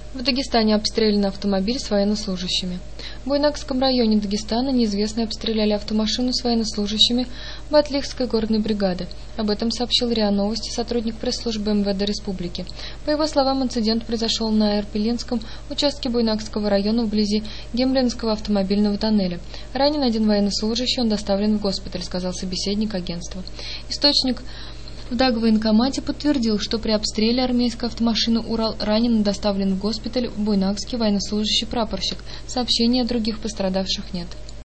В Дагестане обстрелян автомобиль с военнослужащими. В Буйнакском районе Дагестана неизвестные обстреляли автомашину с военнослужащими Батлихской горной бригады. Об этом сообщил РИА Новости сотрудник пресс-службы МВД Республики. По его словам, инцидент произошел на Эрпелинском участке Буйнакского района вблизи Гемлинского автомобильного тоннеля. Ранен один военнослужащий, он доставлен в госпиталь, сказал собеседник агентства. Источник в Дагвоенкомате подтвердил, что при обстреле армейской автомашины «Урал» ранен и доставлен в госпиталь в Буйнакский военнослужащий прапорщик. Сообщений о других пострадавших нет.